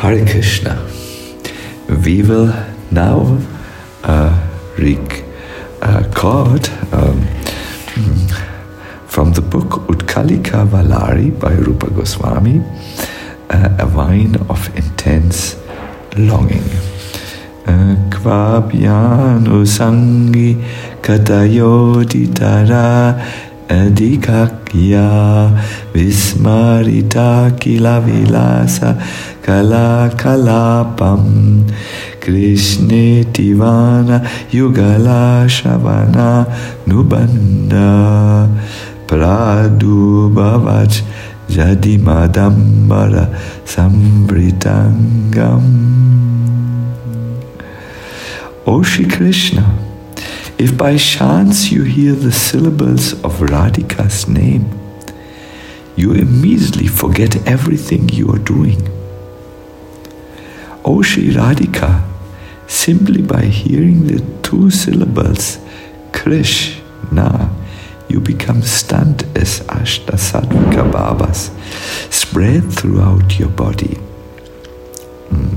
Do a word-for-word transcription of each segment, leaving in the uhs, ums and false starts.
Hare Krishna. We will now uh, record um, from the book Utkalika Valari by Rupa Goswami, uh, a vine of intense longing. Kvabhyanu sangi katayoditara adhikakya vismarita kila vilasa kala kalapam krishne tivana yugala shavana nubanda pradubhavaj jadimadambara samvritangam. O Shri Krishna, if by chance you hear the syllables of Radhika's name, you immediately forget everything you are doing. O Shri Radhika, simply by hearing the two syllables Krishna, you become stunned as Ashtasatvika Bhavas spread throughout your body. Mm.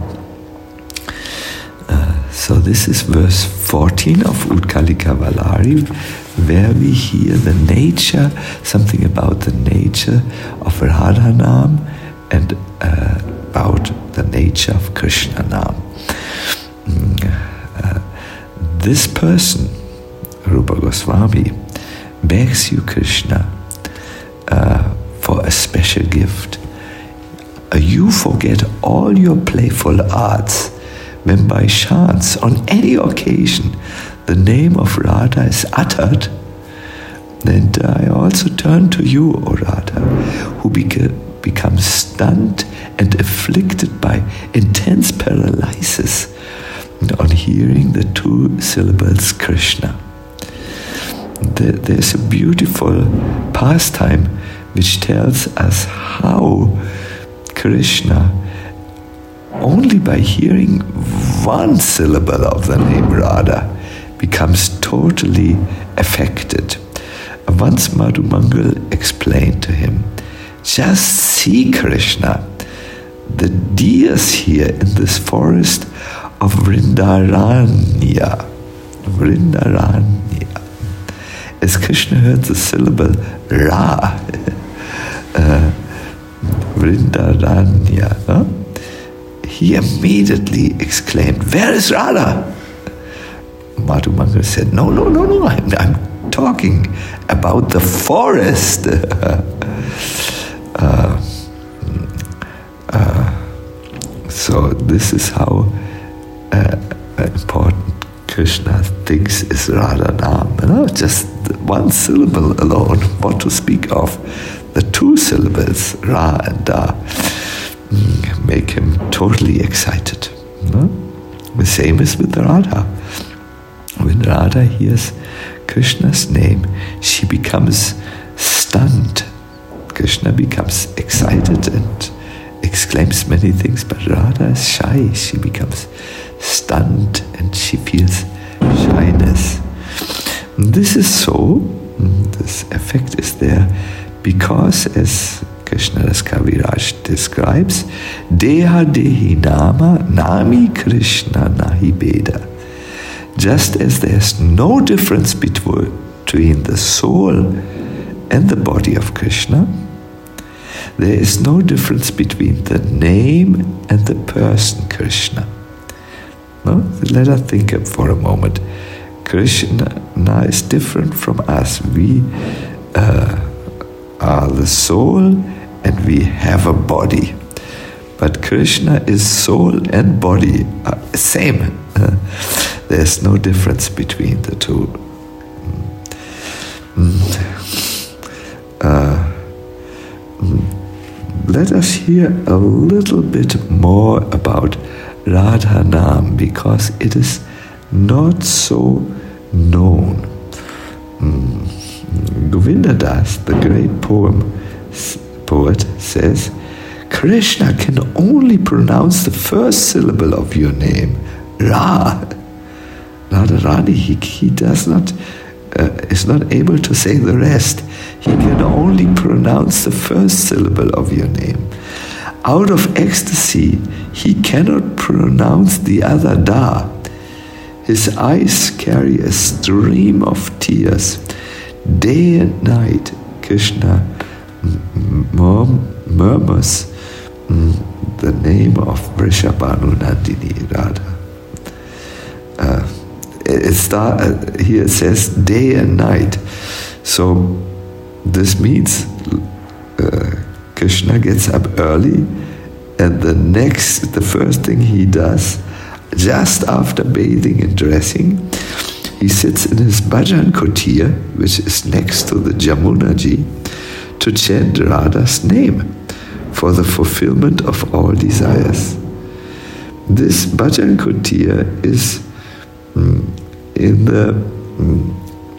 So this is verse fourteen of Utkalika Valari, where we hear the nature, something about the nature of Radhanam and uh, about the nature of Krishna Nam. Uh, this person, Rupa Goswami, begs you, Krishna, uh, for a special gift. Uh, you forget all your playful arts when by chance, on any occasion, the name of Radha is uttered. Then I also turn to you, O Radha, who beca- becomes stunned and afflicted by intense paralysis on hearing the two syllables Krishna. There, there's a beautiful pastime which tells us how Krishna, only by hearing one syllable of the name Radha, becomes totally affected. Once Madhu Mangal explained to him, just see, Krishna, the deers here in this forest of Vrindaranya. Vrindaranya. As Krishna heard the syllable Ra, uh, Vrindaranya, huh? He immediately exclaimed, "Where is Radha?" Madhu Mangal said, no, no, no, no, I'm, I'm talking about the forest. uh, uh, so this is how uh, important Krishna thinks is Radha Nam. You know, just one syllable alone, what to speak of the two syllables, Ra and Da, make him totally excited. No? The same is with Radha. When Radha hears Krishna's name, she becomes stunned. Krishna becomes excited and exclaims many things, but Radha is shy. She becomes stunned and she feels shyness. This is so, this effect is there because, as Krishna Das Kaviraj describes, Deha Dehi Nama Nami Krishna Nahi Beda. Just as there's no difference between the soul and the body of Krishna, there is no difference between the name and the person Krishna. No? Let us think up for a moment. Krishna is different from us. We uh, are the soul and we have a body. But Krishna is soul and body, uh, same. Uh, there's no difference between the two. Mm. Uh, mm. Let us hear a little bit more about Radha Nam, because it is not so known. Mm. Govinda Das, the great poem poet, says, Krishna can only pronounce the first syllable of your name, Ra. Radharani, he, he does not, uh, is not able to say the rest. He can only pronounce the first syllable of your name. Out of ecstasy, he cannot pronounce the other da. His eyes carry a stream of tears. Day and night, Krishna murmurs the name of Vrishabhanu Nandini Radha. Uh, it start, uh, here it says day and night. So this means uh, Krishna gets up early, and the next, the first thing he does, just after bathing and dressing, he sits in his bhajan kutir, which is next to the Jamunaji, to chant Radha's name for the fulfillment of all desires. This bhajan kutir is mm, in the mm,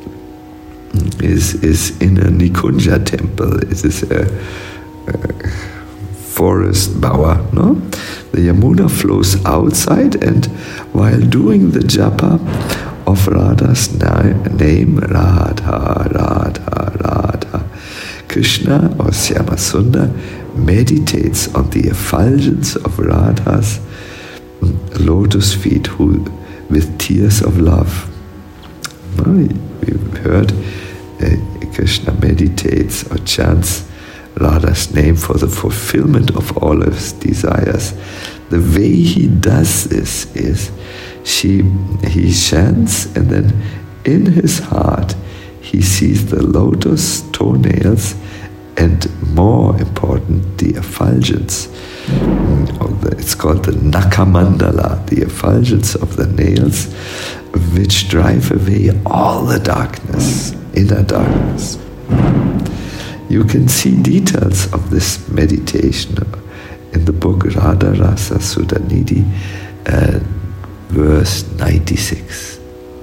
is is in a Nikunja temple. It is a, a forest bower, no? The Yamuna flows outside, and while doing the japa of Radha's name, Radha, Radha, Radha, Krishna or Shyamasundar meditates on the effulgence of Radha's lotus feet who, with tears of love. We've heard uh, Krishna meditates or chants Radha's name for the fulfillment of all of his desires. The way he does this is she, he chants, and then in his heart he sees the lotus toenails, and more important, the effulgence. The, it's called the Nakamandala, the effulgence of the nails, which drive away all the darkness, inner darkness. You can see details of this meditation in the book Radha Rasa Sudhanidhi, uh, verse ninety-six.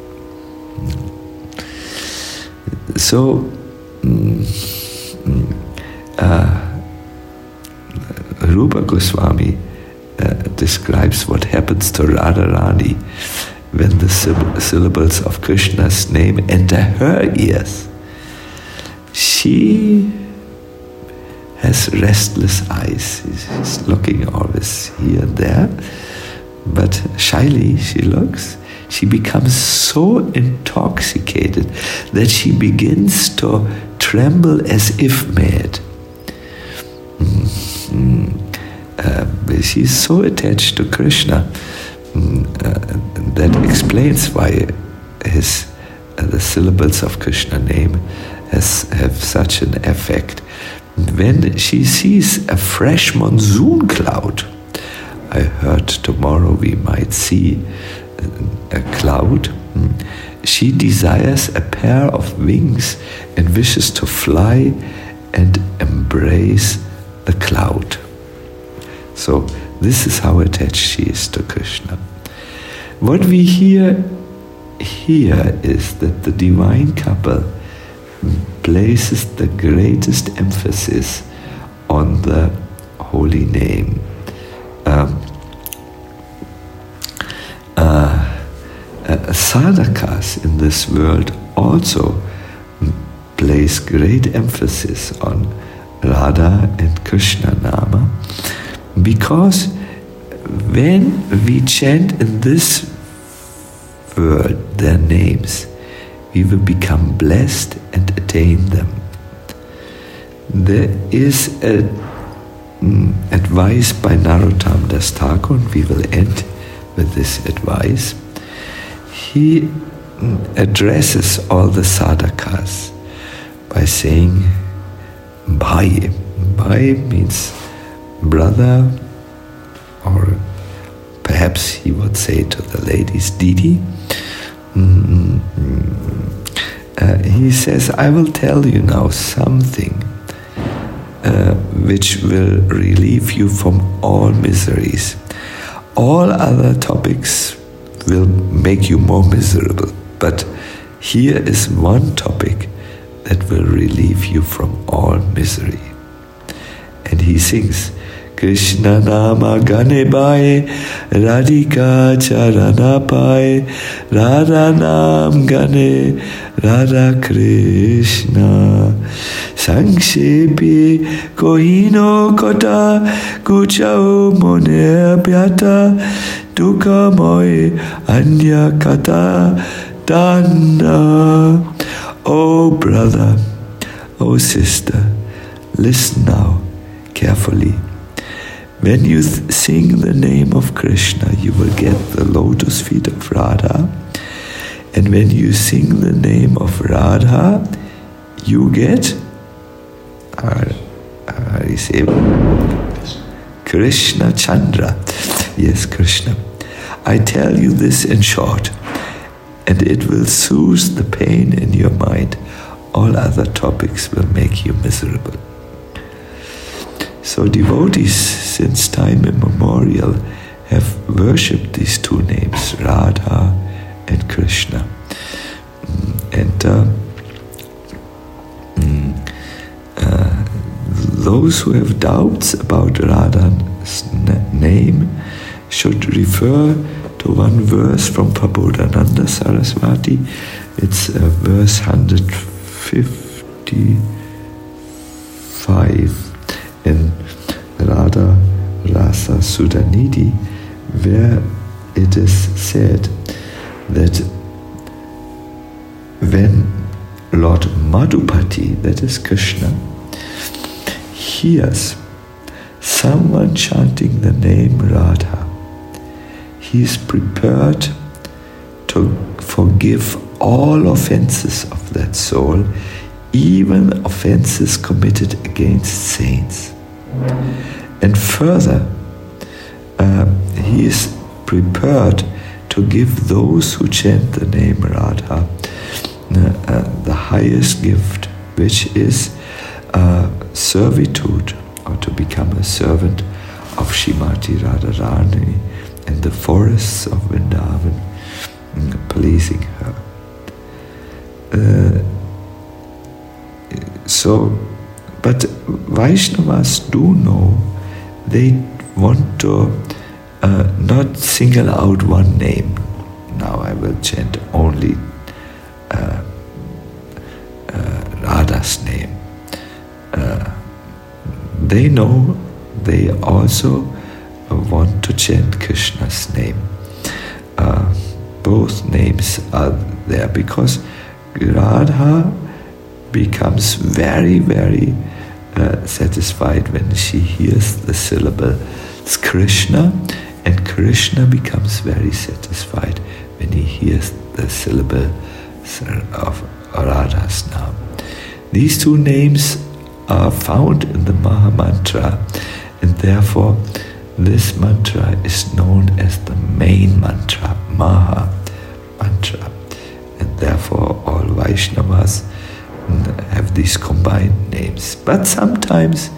So, uh, Rupa Goswami uh, describes what happens to Radharani when the syllables of Krishna's name enter her ears. She has restless eyes. She's looking always here and there, but shyly she looks. She becomes so intoxicated that she begins to tremble as if mad. Mm-hmm. Uh, she's so attached to Krishna mm, uh, that explains why his uh, the syllables of Krishna name has have such an effect. When she sees a fresh monsoon cloud, I heard tomorrow we might see a cloud, she desires a pair of wings and wishes to fly and embrace the cloud. So this is how attached she is to Krishna. What we hear here is that the divine couple places the greatest emphasis on the holy name. Um, uh, uh, sadhakas in this world also place great emphasis on Radha and Krishna Nama, because when we chant in this world their names, we will become blessed and attain them. There is a mm, advice by Narottam Das Thakur, and we will end with this advice. He mm, addresses all the sadhakas by saying Bhai. Bhai means brother, or perhaps he would say to the ladies Didi. Mm-hmm. Uh, he says, I will tell you now something uh, which will relieve you from all miseries. All other topics will make you more miserable, but here is one topic that will relieve you from all misery. And he sings, Krishna nama gane bae, Radhika charana pae, Radha nam gane, Radha Krishna. Sangshepi kohino kota, kuchao mone pyata, dukkha moy anya kata dana. Oh brother, oh sister, listen now carefully. When you th- sing the name of Krishna, you will get the lotus feet of Radha. And when you sing the name of Radha, you get uh, uh, you say, Krishna Chandra. Yes, Krishna. I tell you this in short, and it will soothe the pain in your mind. All other topics will make you miserable. So devotees since time immemorial have worshipped these two names, Radha and Krishna. And uh, uh, those who have doubts about Radha's name should refer to one verse from Prabodhananda Saraswati. It's uh, verse one hundred fifty-five. In Radha Rasa Sudhanidhi, where it is said that when Lord Madhupati, that is Krishna, hears someone chanting the name Radha, he is prepared to forgive all offenses of that soul, even offenses committed against saints. And further, uh, he is prepared to give those who chant the name Radha uh, uh, the highest gift, which is uh, servitude, or to become a servant of Shrimati Radharani in the forests of Vrindavan, pleasing her. Uh, so, but Vaishnavas do know they want to uh, not single out one name. Now I will chant only uh, uh, Radha's name. Uh, they know they also want to chant Krishna's name. Uh, both names are there because Radha becomes very, very uh, satisfied when she hears the syllable Krishna, and Krishna becomes very satisfied when he hears the syllable of Radha's name. These two names are found in the Maha Mantra, and therefore this mantra is known as the main mantra, Maha Mantra, and therefore all Vaishnavas have these combined names. But sometimes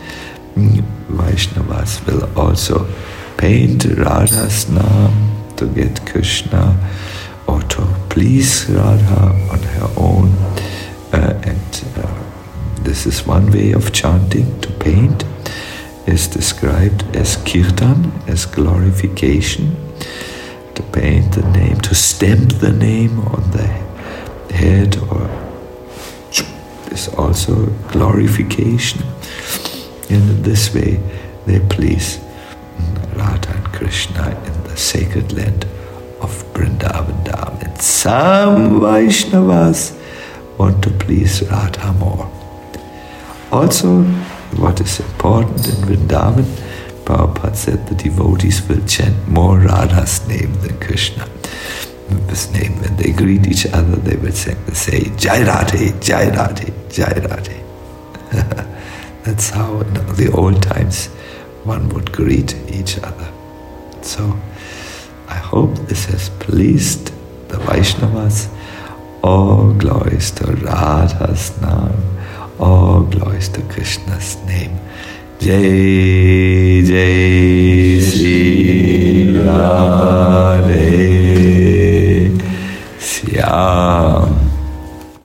Vaishnavas will also paint Radha's name to get Krishna, or to please Radha on her own. Uh, and uh, this is one way of chanting. To paint is described as kirtan, as glorification. To paint the name, to stamp the name on the head, or is also glorification. And in this way they please Radha and Krishna in the sacred land of Vrindavan Dham. And some Vaishnavas want to please Radha more. Also, what is important in Vrindavan, Prabhupada said the devotees will chant more Radha's name than Krishna. His name, when they greet each other, they will say, say Jai Radhe, Jai Radhe, Jai Radhe. That's how in the old times one would greet each other. So I hope this has pleased the Vaishnavas. All glories to Radha's name, all glories to Krishna's name. Jai Jai Shri Radhe Syam.